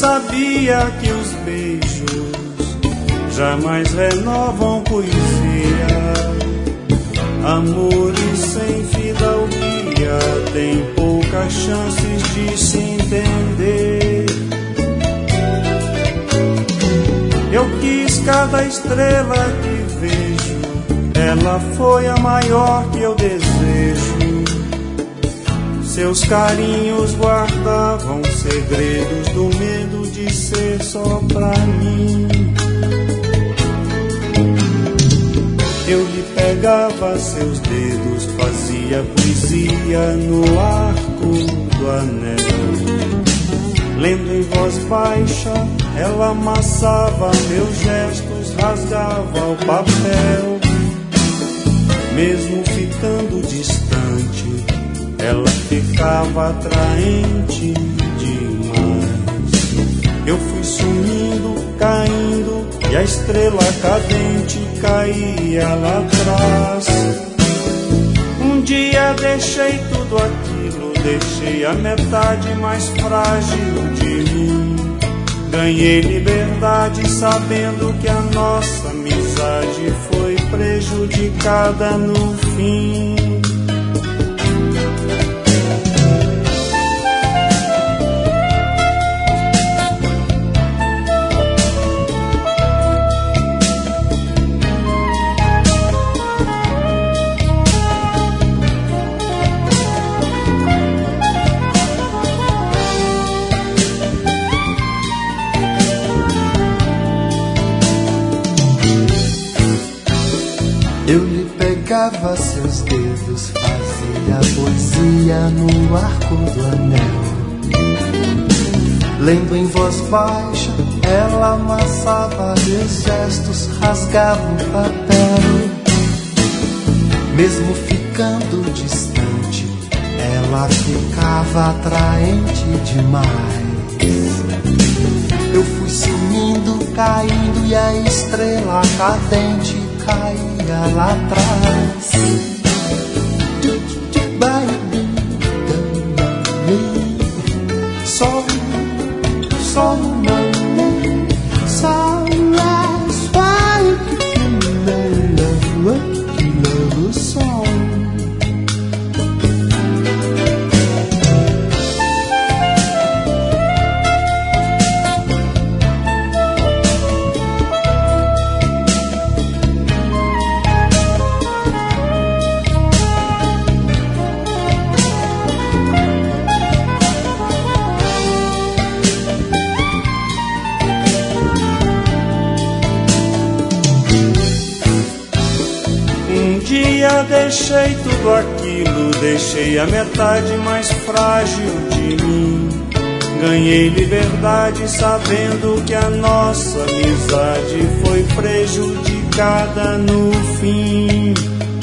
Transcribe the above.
sabia que os beijos jamais renovam poesia. Amores sem fidalguia têm poucas chances de se entender. Eu quis cada estrela que vejo, ela foi a maior que eu desejo. Seus carinhos guardavam segredos do medo de ser só pra mim. Eu lhe pegava seus dedos, fazia poesia no arco do anel. Lendo em voz baixa, ela amassava meus gestos, rasgava o papel. Mesmo ficando distante, ela ficava atraente demais. Eu fui sumindo, caindo, e a estrela cadente caía lá atrás. Um dia deixei tudo aquilo, deixei a metade mais frágil de mim. Ganhei liberdade sabendo que a nossa amizade foi prejudicada no fim. Eu lhe pegava seus dedos, fazia poesia no arco do anel. Lendo em voz baixa, ela amassava meus gestos, rasgava o papel. Mesmo ficando distante, ela ficava atraente demais. Eu fui sumindo, caindo, e a estrela cadente caía lá atrás. Sol, money, sunrise, why you love a song. Deixei tudo aquilo, deixei a metade mais frágil de mim. Ganhei liberdade sabendo que a nossa amizade foi prejudicada no fim.